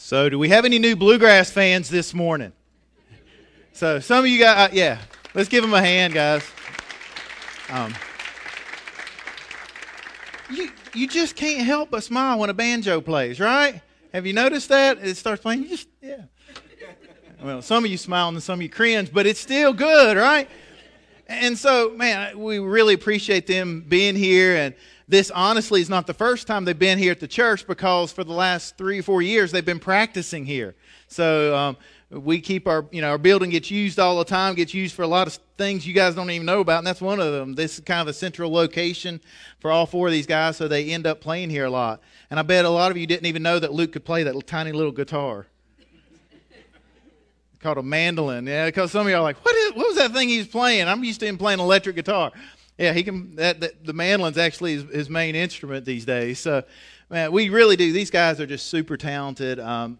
So, do we have any new Bluegrass fans this morning? So, some of you guys, yeah, let's give them a hand, guys. You just can't help but smile when a banjo plays, right? Have you noticed that? It starts playing, yeah. Well, some of you smile and some of you cringe, but it's still good, right? And so, man, we really appreciate them being here. And this, honestly, is not the first time they've been here at the church, because for the last 3 or 4 years, they've been practicing here. So we keep our building gets used all the time, gets used for a lot of things you guys don't even know about, and that's one of them. This is kind of a central location for all 4 of these guys, so they end up playing here a lot. And I bet a lot of you didn't even know that Luke could play that tiny little guitar. Called a mandolin, yeah, because some of you are like, what was that thing he was playing? I'm used to him playing electric guitar. Yeah, he can. The mandolin's actually his main instrument these days. So, man, we really do. These guys are just super talented. But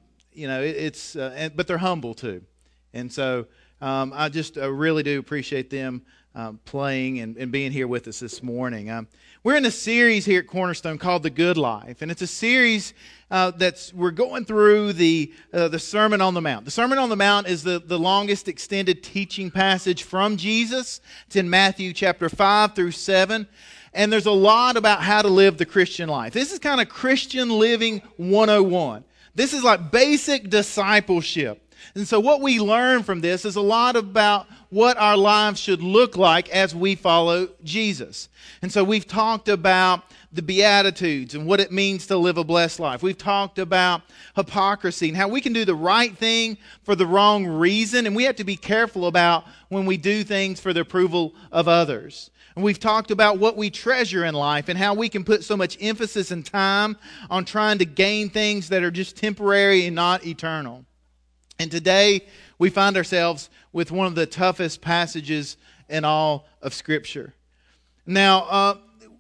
they're humble too, and so I just really do appreciate them playing and being here with us this morning. We're in a series here at Cornerstone called The Good Life, and it's a series we're going through the Sermon on the Mount. The Sermon on the Mount is the longest extended teaching passage from Jesus. It's in Matthew chapter 5 through 7, and there's a lot about how to live the Christian life. This is kind of Christian living 101. This is like basic discipleship. And so what we learn from this is a lot about what our lives should look like as we follow Jesus. And so we've talked about the Beatitudes and what it means to live a blessed life. We've talked about hypocrisy and how we can do the right thing for the wrong reason, and we have to be careful about when we do things for the approval of others. And we've talked about what we treasure in life and how we can put so much emphasis and time on trying to gain things that are just temporary and not eternal. And today we find ourselves with one of the toughest passages in all of Scripture. Now,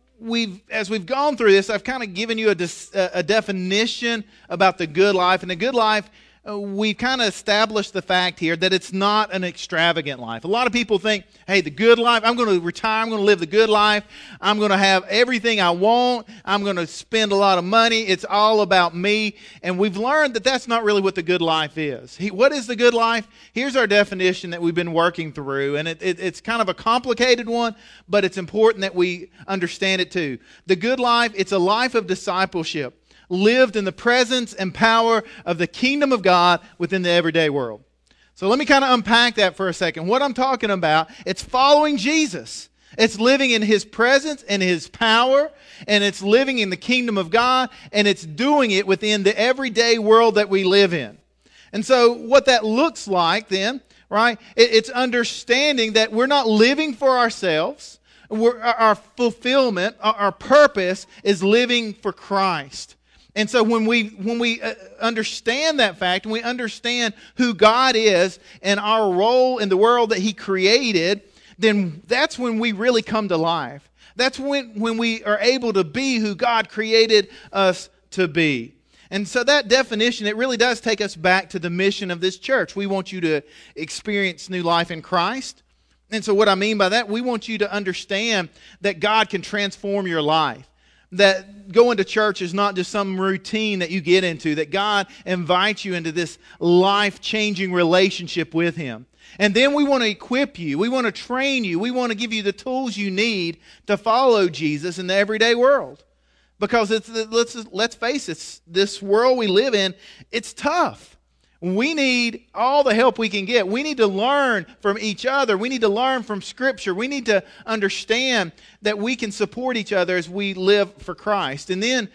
as we've gone through this, I've kind of given you a definition about the good life. And the good life, we've kind of established the fact here that it's not an extravagant life. A lot of people think, hey, the good life, I'm going to retire, I'm going to live the good life, I'm going to have everything I want, I'm going to spend a lot of money, it's all about me. And we've learned that that's not really what the good life is. What is the good life? Here's our definition that we've been working through, and it's kind of a complicated one, but it's important that we understand it too. The good life, it's a life of discipleship, lived in the presence and power of the kingdom of God within the everyday world. So let me kind of unpack that for a second. What I'm talking about, it's following Jesus. It's living in His presence and His power, and it's living in the kingdom of God, and it's doing it within the everyday world that we live in. And so what that looks like then, right, it's understanding that we're not living for ourselves. Our fulfillment, our purpose is living for Christ. And so when we understand that fact, and we understand who God is and our role in the world that He created, then that's when we really come to life. That's when we are able to be who God created us to be. And so that definition, it really does take us back to the mission of this church. We want you to experience new life in Christ. And so what I mean by that, we want you to understand that God can transform your life. That going to church is not just some routine that you get into, that God invites you into this life-changing relationship with Him. And then we want to equip you, we want to train you, we want to give you the tools you need to follow Jesus in the everyday world. Because let's face it, this world we live in, it's tough. We need all the help we can get. We need to learn from each other. We need to learn from Scripture. We need to understand that we can support each other as we live for Christ. And then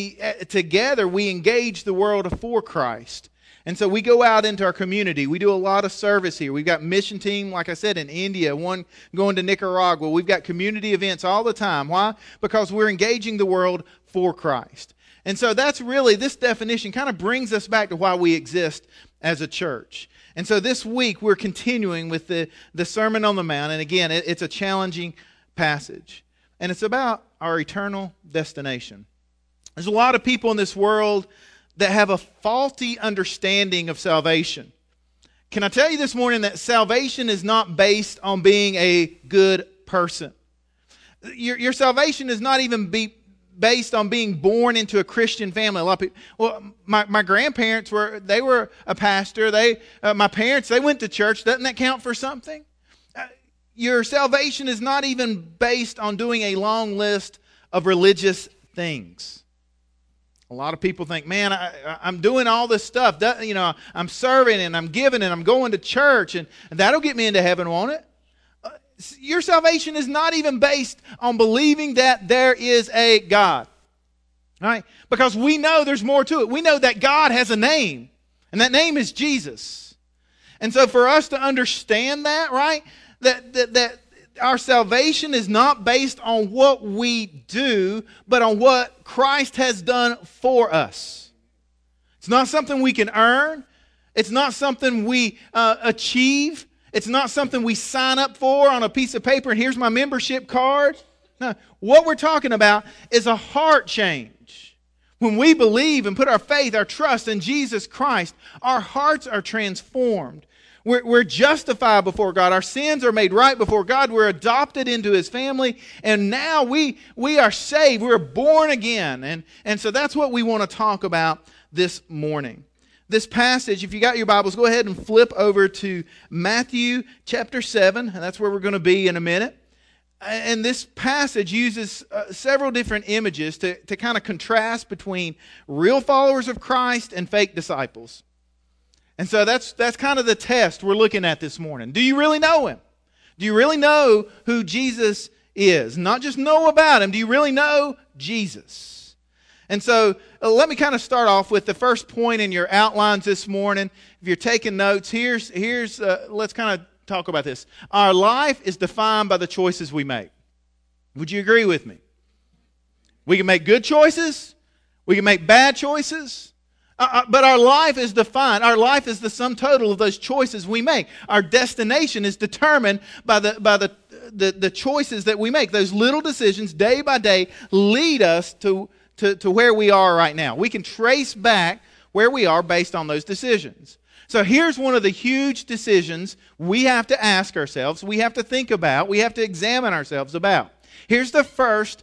together we engage the world for Christ. And so we go out into our community. We do a lot of service here. We've got mission team, like I said, in India, one going to Nicaragua. We've got community events all the time. Why? Because we're engaging the world for Christ. And so that's really, this definition kind of brings us back to why we exist as a church. And so this week we're continuing with the Sermon on the Mount. And again, it's a challenging passage. And it's about our eternal destination. There's a lot of people in this world that have a faulty understanding of salvation. Can I tell you this morning that salvation is not based on being a good person? Your salvation is not even based on being born into a Christian family. A lot of people, well, my grandparents were a pastor. My parents, they went to church. Doesn't that count for something? Your salvation is not even based on doing a long list of religious things. A lot of people think, man, I'm doing all this stuff. I'm serving and I'm giving and I'm going to church and that'll get me into heaven, won't it? Your salvation is not even based on believing that there is a God. Right? Because we know there's more to it. We know that God has a name, and that name is Jesus. And so for us to understand that, right, that our salvation is not based on what we do, but on what Christ has done for us. It's not something we can earn. It's not something we achieve. It's not something we sign up for on a piece of paper and here's my membership card. No, what we're talking about is a heart change. When we believe and put our faith, our trust in Jesus Christ, our hearts are transformed. We're justified before God. Our sins are made right before God. We're adopted into His family. And now we are saved. We're born again. And so that's what we want to talk about this morning. This passage, if you got your Bibles, go ahead and flip over to Matthew chapter 7. And that's where we're going to be in a minute. And this passage uses several different images to kind of contrast between real followers of Christ and fake disciples. And so that's kind of the test we're looking at this morning. Do you really know Him? Do you really know who Jesus is? Not just know about Him. Do you really know Jesus? And so let me kind of start off with the first point in your outlines this morning. If you're taking notes, here's let's kind of talk about this. Our life is defined by the choices we make. Would you agree with me? We can make good choices. We can make bad choices. But our life is defined. Our life is the sum total of those choices we make. Our destination is determined by the choices that we make. Those little decisions, day by day, lead us to where we are right now. We can trace back where we are based on those decisions. So here's one of the huge decisions we have to ask ourselves, we have to think about, we have to examine ourselves about. Here's the first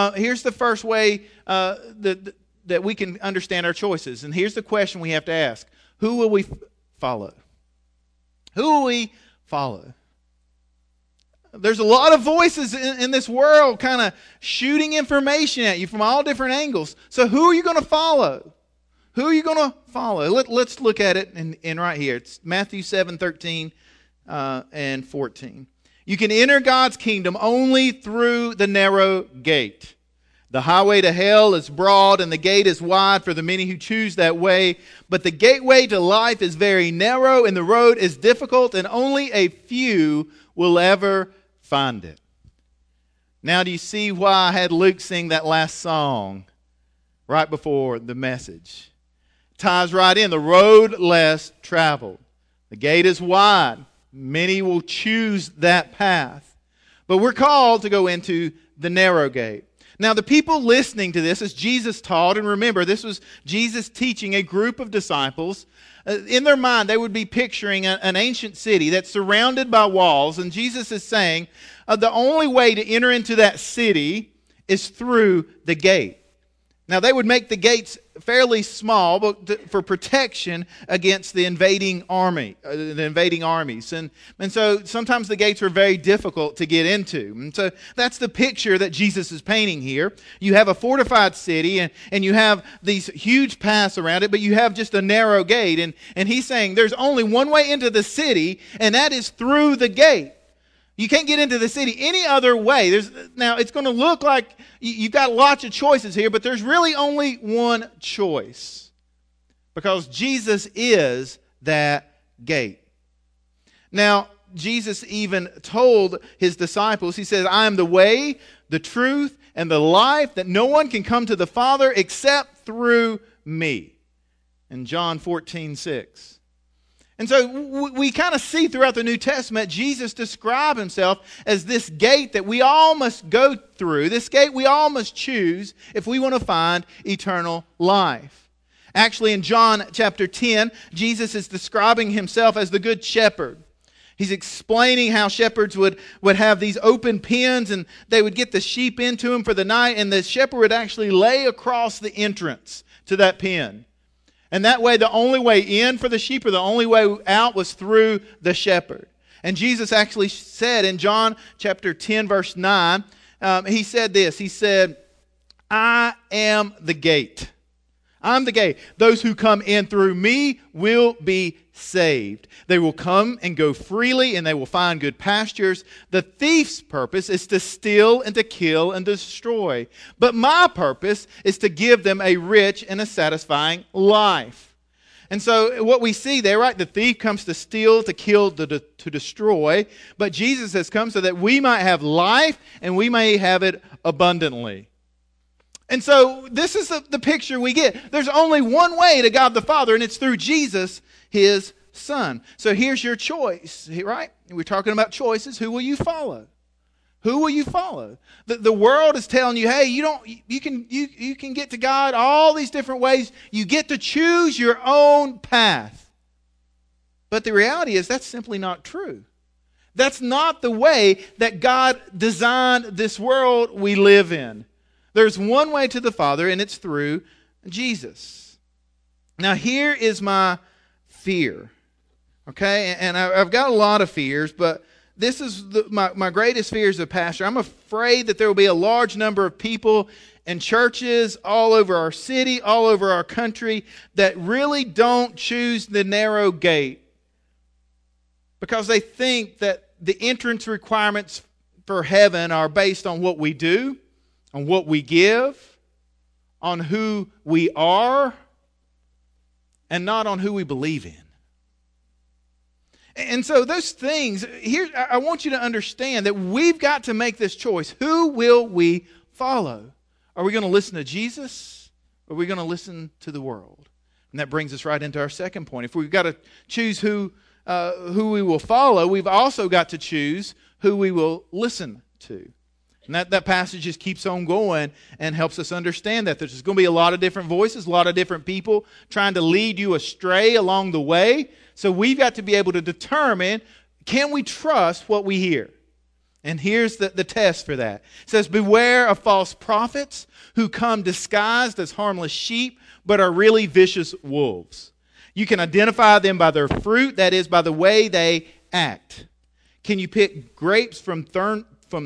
way that we can understand our choices. And here's the question we have to ask. Who will we follow? Who will we follow? There's a lot of voices in this world kind of shooting information at you from all different angles. So who are you going to follow? Who are you going to follow? Let's look at it in right here. It's Matthew 7:13 and 14. You can enter God's kingdom only through the narrow gate. The highway to hell is broad and the gate is wide for the many who choose that way. But the gateway to life is very narrow and the road is difficult and only a few will ever find it. Now do you see why I had Luke sing that last song right before the message? Ties right in. The road less traveled. The gate is wide. Many will choose that path. But we're called to go into the narrow gate. Now, the people listening to this as Jesus taught, and remember, this was Jesus teaching a group of disciples. In their mind, they would be picturing an ancient city that's surrounded by walls, and Jesus is saying the only way to enter into that city is through the gate. Now, they would make the gates fairly small but for protection against the invading armies. And so sometimes the gates were very difficult to get into. And so that's the picture that Jesus is painting here. You have a fortified city and you have these huge paths around it, but you have just a narrow gate. And he's saying there's only one way into the city, and that is through the gate. You can't get into the city any other way. Now, it's going to look like you've got lots of choices here, but there's really only one choice. Because Jesus is that gate. Now, Jesus even told His disciples, He said, I am the way, the truth, and the life, that no one can come to the Father except through me. In John 14:6. And so we kind of see throughout the New Testament Jesus describe Himself as this gate that we all must go through, this gate we all must choose if we want to find eternal life. Actually, in John chapter 10, Jesus is describing Himself as the Good Shepherd. He's explaining how shepherds would have these open pens, and they would get the sheep into them for the night, and the shepherd would actually lay across the entrance to that pen. And that way, the only way in for the sheep or the only way out was through the shepherd. And Jesus actually said in John chapter 10, verse 9, he said this. He said, I am the gate. I'm the gate. Those who come in through me will be saved. They will come and go freely, and they will find good pastures. The thief's purpose is to steal and to kill and destroy. But my purpose is to give them a rich and a satisfying life. And so what we see there, right? The thief comes to steal, to kill, to destroy. But Jesus has come so that we might have life and we may have it abundantly. And so this is the picture we get. There's only one way to God the Father, and it's through Jesus, His Son. So here's your choice, right? We're talking about choices. Who will you follow? Who will you follow? The world is telling you, hey, you can get to God all these different ways. You get to choose your own path. But the reality is that's simply not true. That's not the way that God designed this world we live in. There's one way to the Father, and it's through Jesus. Now, here is my fear. Okay? And I've got a lot of fears, but this is my greatest fear as a pastor. I'm afraid that there will be a large number of people and churches all over our city, all over our country, that really don't choose the narrow gate because they think that the entrance requirements for heaven are based on what we do, on what we give, on who we are, and not on who we believe in. And so those things, here I want you to understand that we've got to make this choice. Who will we follow? Are we going to listen to Jesus, or are we going to listen to the world? And that brings us right into our second point. If we've got to choose who we will follow, we've also got to choose who we will listen to. And that passage just keeps on going and helps us understand that. There's going to be a lot of different voices, a lot of different people trying to lead you astray along the way. So we've got to be able to determine, can we trust what we hear? And here's the test for that. It says, beware of false prophets who come disguised as harmless sheep, but are really vicious wolves. You can identify them by their fruit, that is, by the way they act. Can you pick grapes from thorn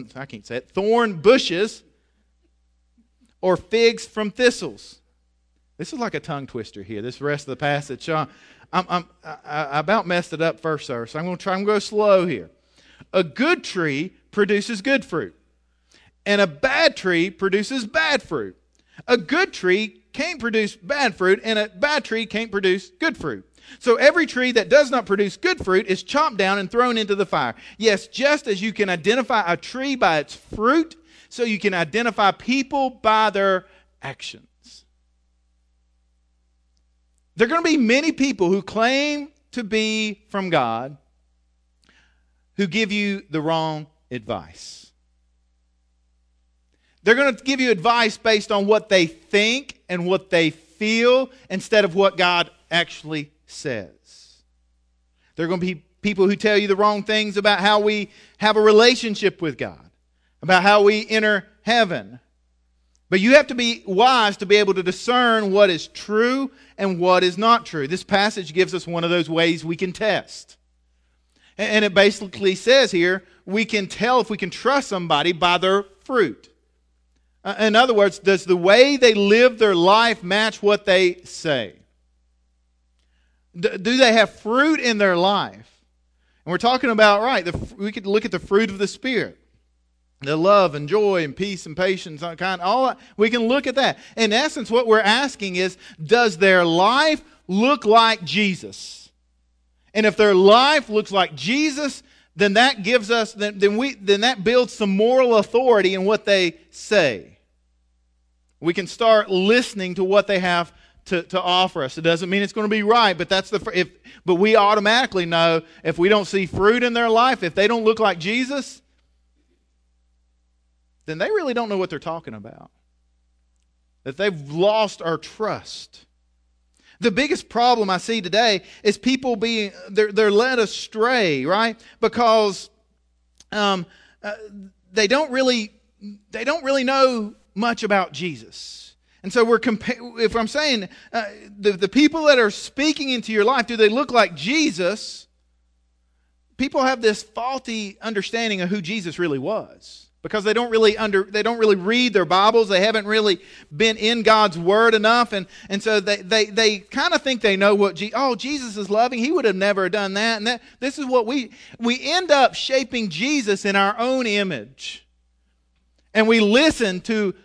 bushes or figs from thistles? This is like a tongue twister here, this rest of the passage. I about messed it up first, sir, so I'm going to try and go slow here. A good tree produces good fruit, and a bad tree produces bad fruit. A good tree can't produce bad fruit, and a bad tree can't produce good fruit. So every tree that does not produce good fruit is chopped down and thrown into the fire. Yes, just as you can identify a tree by its fruit, so you can identify people by their actions. There are going to be many people who claim to be from God who give you the wrong advice. They're going to give you advice based on what they think and what they feel instead of what God actually says. There are going to be people who tell you the wrong things about how we have a relationship with God, about how we enter heaven. But you have to be wise to be able to discern what is true and what is not true. This passage gives us one of those ways we can test. And it basically says here, we can tell if we can trust somebody by their fruit. In other words, does the way they live their life match what they say? Do they have fruit in their life? And we're talking about, right, we could look at the fruit of the Spirit. The love and joy and peace and patience, all that. We can look at that. In essence, what we're asking is, does their life look like Jesus? And if their life looks like Jesus, then that gives us, then that builds some moral authority in what they say. We can start listening to what they have to offer us. It doesn't mean it's going to be right, but but we automatically know if we don't see fruit in their life, if they don't look like Jesus, then they really don't know what they're talking about. That they've lost our trust. The biggest problem I see today is people they're led astray, right? Because they don't really know much about Jesus. And so if I'm saying the people that are speaking into your life, do they look like Jesus? People have this faulty understanding of who Jesus really was. Because they don't really read their Bibles. They haven't really been in God's Word enough. And so they kind of think they know what Jesus is loving. He would have never done that. And this is what we end up shaping Jesus in our own image. And we listen to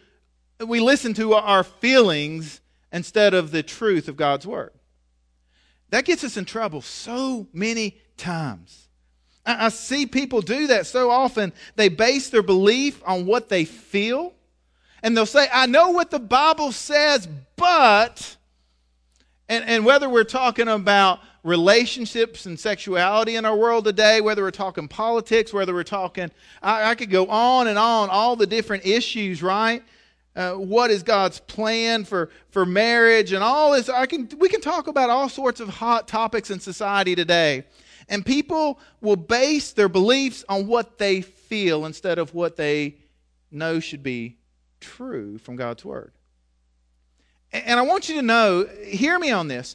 our feelings instead of the truth of God's Word. That gets us in trouble so many times. I see people do that so often. They base their belief on what they feel. And they'll say, I know what the Bible says, but... And whether we're talking about relationships and sexuality in our world today, whether we're talking politics, whether we're talking... I could go on, all the different issues, right? What is God's plan for marriage and all this? We can talk about all sorts of hot topics in society today. And people will base their beliefs on what they feel instead of what they know should be true from God's Word. And I want you to know, hear me on this.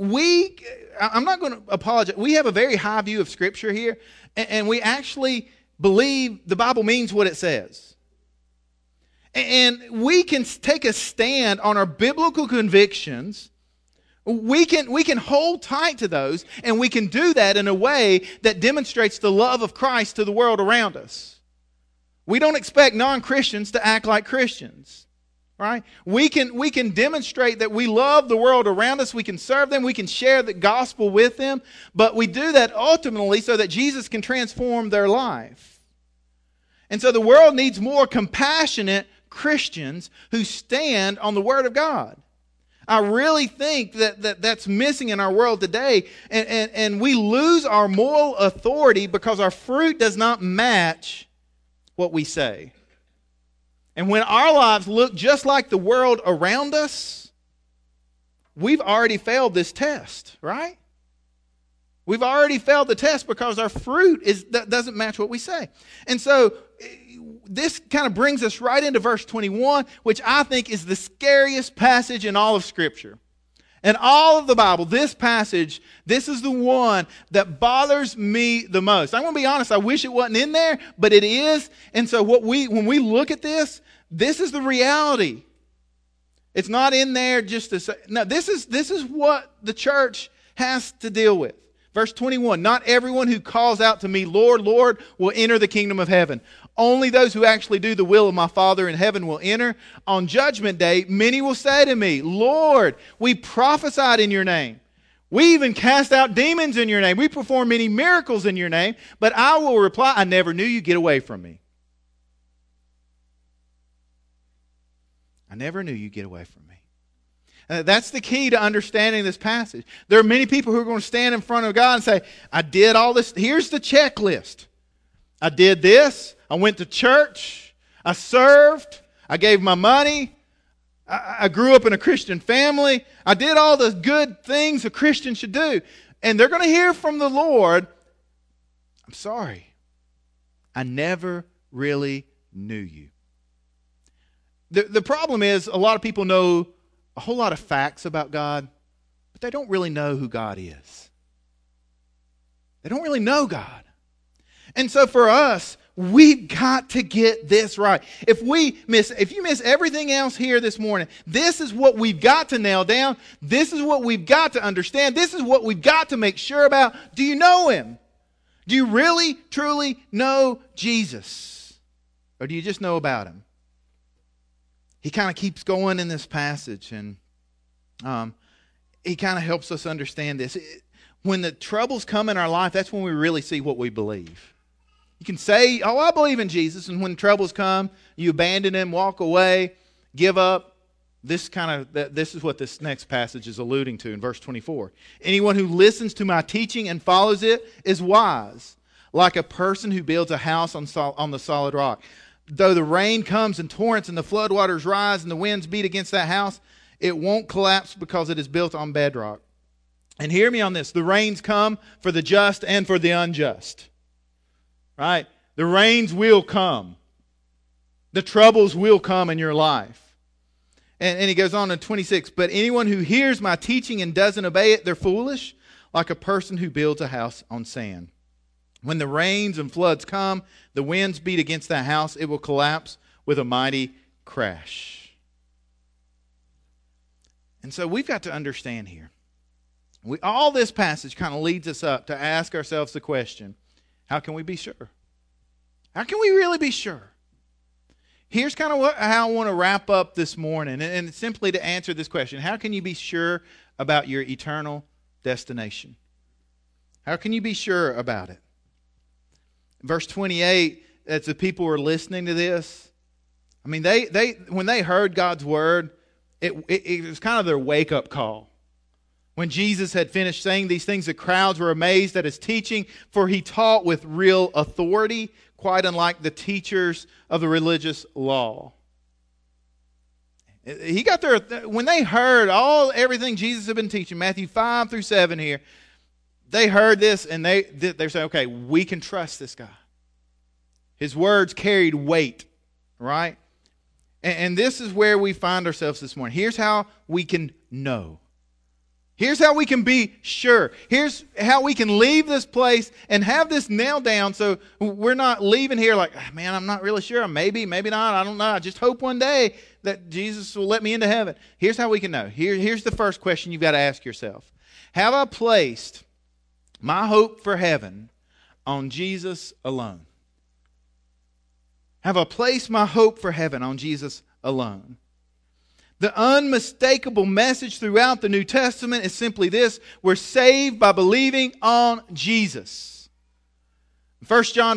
I'm not going to apologize. We have a very high view of Scripture here, and we actually believe the Bible means what it says. And we can take a stand on our biblical convictions. We can hold tight to those, and we can do that in a way that demonstrates the love of Christ to the world around us. We don't expect non-Christians to act like Christians, right? We can demonstrate that we love the world around us. We can serve them. We can share the gospel with them. But we do that ultimately so that Jesus can transform their life. And so the world needs more compassionate Christians who stand on the Word of God. I really think that's missing in our world today, and we lose our moral authority because our fruit does not match what we say. And when our lives look just like the world around us, we've already failed this test, right? We've already failed the test because our fruit doesn't match what we say. And so this kind of brings us right into verse 21, which I think is the scariest passage in all of Scripture. In all of the Bible, this passage, this is the one that bothers me the most. I'm going to be honest, I wish it wasn't in there, but it is. And so when we look at this is the reality. It's not in there just to say, no, this is what the church has to deal with. Verse 21, not everyone who calls out to me, Lord, Lord, will enter the kingdom of heaven. Only those who actually do the will of my Father in heaven will enter. On judgment day, many will say to me, Lord, we prophesied in your name. We even cast out demons in your name. We performed many miracles in your name. But I will reply, I never knew you. Get away from me. I never knew you. Get away from me. That's the key to understanding this passage. There are many people who are going to stand in front of God and say, I did all this. Here's the checklist. I did this. I went to church. I served. I gave my money. I grew up in a Christian family. I did all the good things a Christian should do. And they're going to hear from the Lord, I'm sorry. I never really knew you. The problem is a lot of people know a whole lot of facts about God, but they don't really know who God is. They don't really know God. And so for us, we've got to get this right. If you miss everything else here this morning, this is what we've got to nail down. This is what we've got to understand. This is what we've got to make sure about. Do you know Him? Do you really, truly know Jesus? Or do you just know about Him? He kind of keeps going in this passage, and he kind of helps us understand this. When the troubles come in our life, that's when we really see what we believe. You can say, oh, I believe in Jesus, and when troubles come, you abandon Him, walk away, give up. This is what this next passage is alluding to in verse 24. Anyone who listens to my teaching and follows it is wise, like a person who builds a house on the solid rock. Though the rain comes in torrents and the floodwaters rise and the winds beat against that house, It won't collapse because it is built on bedrock. And hear me on this. The rains come for the just and for the unjust. Right? The rains will come. The troubles will come in your life. And he goes on in 26. But anyone who hears my teaching and doesn't obey it, they're foolish, like a person who builds a house on sand. When the rains and floods come, the winds beat against that house, it will collapse with a mighty crash. And so we've got to understand here. All this passage kind of leads us up to ask ourselves the question, how can we be sure? How can we really be sure? Here's kind of how I want to wrap up this morning, and simply to answer this question. How can you be sure about your eternal destination? How can you be sure about it? Verse 28, as the people were listening to this, I mean, they when they heard God's word, it was kind of their wake-up call. When Jesus had finished saying these things, the crowds were amazed at his teaching, for he taught with real authority, quite unlike the teachers of the religious law. He got there when they heard everything Jesus had been teaching, Matthew 5 through 7 here. They heard this and they're saying, okay, we can trust this guy. His words carried weight, right? And this is where we find ourselves this morning. Here's how we can know. Here's how we can be sure. Here's how we can leave this place and have this nailed down so we're not leaving here like, man, I'm not really sure. Maybe not. I don't know. I just hope one day that Jesus will let me into heaven. Here's how we can know. Here's the first question you've got to ask yourself. Have I placed my hope for heaven on Jesus alone? Have I placed my hope for heaven on Jesus alone? The unmistakable message throughout the New Testament is simply this: we're saved by believing on Jesus. 1 John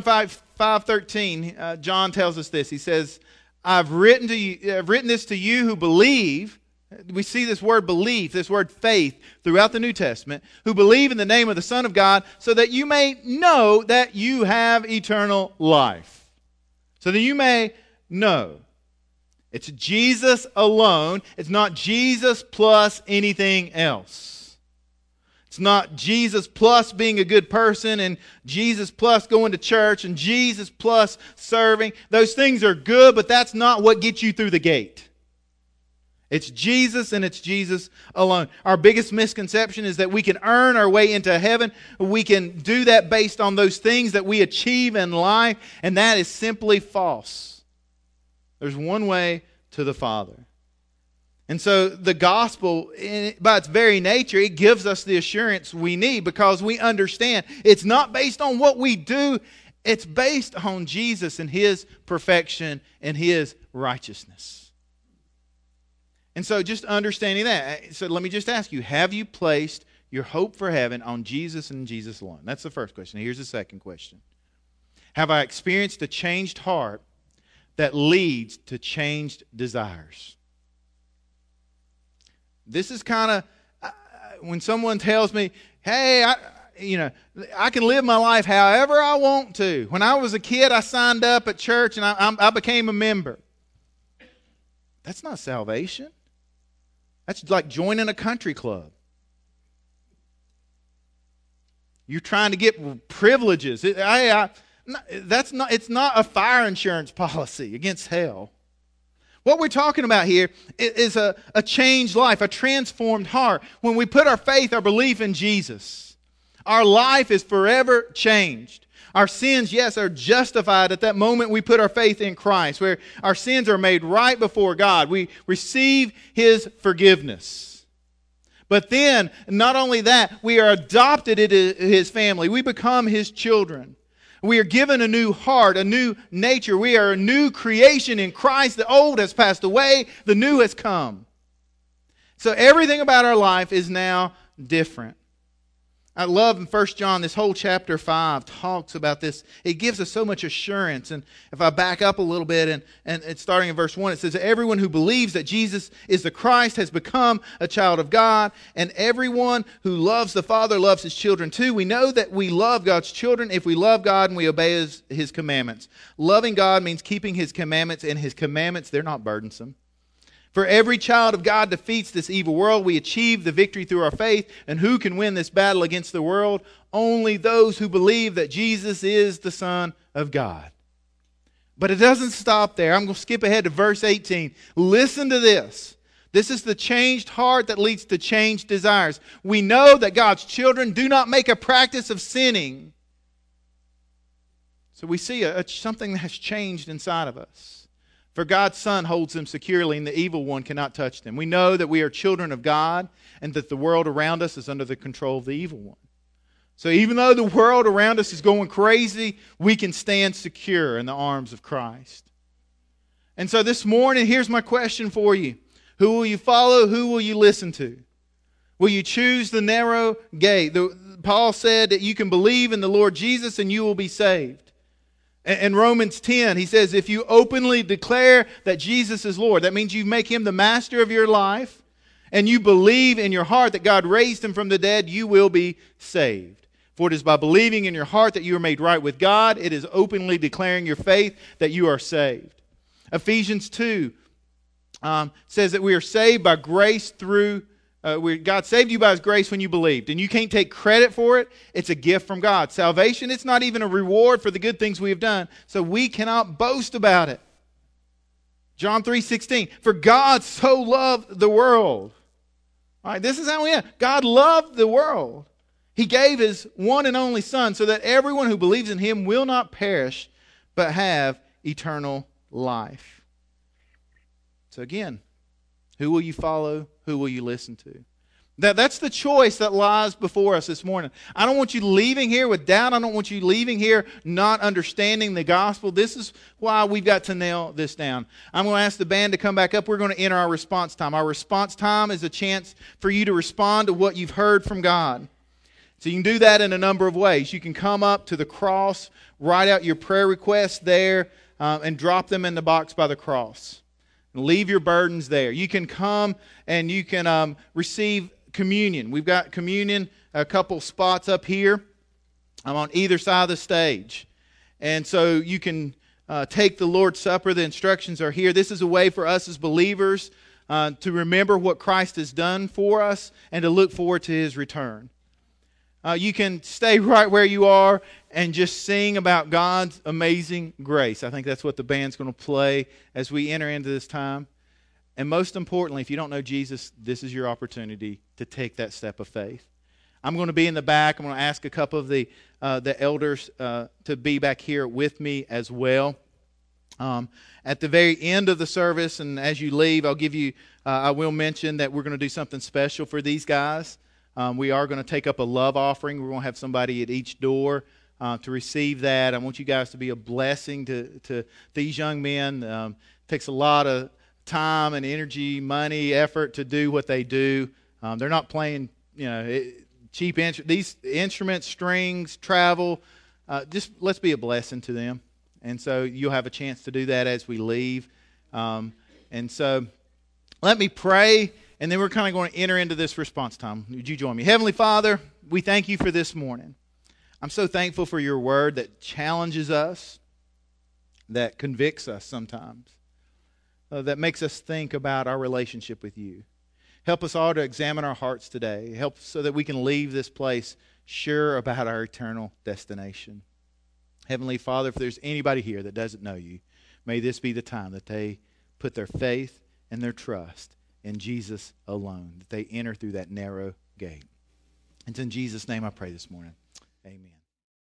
5:13, John tells us this. He says, I've written this to you who believe. We see this word belief, this word faith throughout the New Testament, who believe in the name of the Son of God, so that you may know that you have eternal life. So that you may know. It's Jesus alone. It's not Jesus plus anything else. It's not Jesus plus being a good person and Jesus plus going to church and Jesus plus serving. Those things are good, but that's not what gets you through the gate. It's Jesus and it's Jesus alone. Our biggest misconception is that we can earn our way into heaven. We can do that based on those things that we achieve in life, and that is simply false. There's one way to the Father. And so the gospel, by its very nature, it gives us the assurance we need because we understand it's not based on what we do. It's based on Jesus and His perfection and His righteousness. And so just understanding that, so let me just ask you, have you placed your hope for heaven on Jesus and Jesus alone? That's the first question. Here's the second question. Have I experienced a changed heart that leads to changed desires? This is kind of, when someone tells me, hey, I can live my life however I want to. When I was a kid, I signed up at church and I became a member. That's not salvation. That's like joining a country club. You're trying to get privileges. It's not a fire insurance policy against hell. What we're talking about here is a changed life, a transformed heart. When we put our faith, our belief in Jesus, our life is forever changed. Our sins, yes, are justified at that moment we put our faith in Christ, where our sins are made right before God. We receive His forgiveness. But then, not only that, we are adopted into His family. We become His children. We are given a new heart, a new nature. We are a new creation in Christ. The old has passed away. The new has come. So everything about our life is now different. I love in 1 John, this whole chapter 5 talks about this. It gives us so much assurance. And if I back up a little bit, and it's starting in verse 1, it says, everyone who believes that Jesus is the Christ has become a child of God. And everyone who loves the Father loves His children too. We know that we love God's children if we love God and we obey His commandments. Loving God means keeping His commandments, and His commandments, they're not burdensome. For every child of God defeats this evil world. We achieve the victory through our faith. And who can win this battle against the world? Only those who believe that Jesus is the Son of God. But it doesn't stop there. I'm going to skip ahead to verse 18. Listen to this. This is the changed heart that leads to changed desires. We know that God's children do not make a practice of sinning. So we see something that has changed inside of us. For God's Son holds them securely, and the evil one cannot touch them. We know that we are children of God, and that the world around us is under the control of the evil one. So even though the world around us is going crazy, we can stand secure in the arms of Christ. And so this morning, here's my question for you. Who will you follow? Who will you listen to? Will you choose the narrow gate? Paul said that you can believe in the Lord Jesus and you will be saved. In Romans 10, he says, if you openly declare that Jesus is Lord, that means you make Him the master of your life, and you believe in your heart that God raised Him from the dead, you will be saved. For it is by believing in your heart that you are made right with God. It is openly declaring your faith that you are saved. Ephesians 2 says that we are saved by grace through God saved you by His grace when you believed. And you can't take credit for it. It's a gift from God. Salvation, it's not even a reward for the good things we have done. So we cannot boast about it. John 3:16. For God so loved the world. All right, this is how we end. God loved the world. He gave His one and only Son so that everyone who believes in Him will not perish but have eternal life. So again, who will you follow? Who will you listen to? That's the choice that lies before us this morning. I don't want you leaving here with doubt. I don't want you leaving here not understanding the gospel. This is why we've got to nail this down. I'm going to ask the band to come back up. We're going to enter our response time. Our response time is a chance for you to respond to what you've heard from God. So you can do that in a number of ways. You can come up to the cross, write out your prayer requests there, and drop them in the box by the cross. And leave your burdens there. You can come and you can receive communion. We've got communion, a couple spots up here. I'm on either side of the stage. And so you can take the Lord's Supper. The instructions are here. This is a way for us as believers to remember what Christ has done for us and to look forward to His return. You can stay right where you are and just sing about God's amazing grace. I think that's what the band's going to play as we enter into this time. And most importantly, if you don't know Jesus, this is your opportunity to take that step of faith. I'm going to be in the back. I'm going to ask a couple of the elders to be back here with me as well. At the very end of the service, and as you leave, I will mention that we're going to do something special for these guys. We are going to take up a love offering. We're going to have somebody at each door to receive that. I want you guys to be a blessing to these young men. It takes a lot of time and energy, money, effort to do what they do. They're not playing, cheap these instruments, strings, travel. Just let's be a blessing to them. And so you'll have a chance to do that as we leave. And so let me pray. And then we're kind of going to enter into this response time. Would you join me? Heavenly Father, we thank You for this morning. I'm so thankful for Your word that challenges us, that convicts us sometimes, that makes us think about our relationship with You. Help us all to examine our hearts today. Help so that we can leave this place sure about our eternal destination. Heavenly Father, if there's anybody here that doesn't know You, may this be the time that they put their faith and their trust in Jesus alone, that they enter through that narrow gate. It's in Jesus' name I pray this morning. Amen.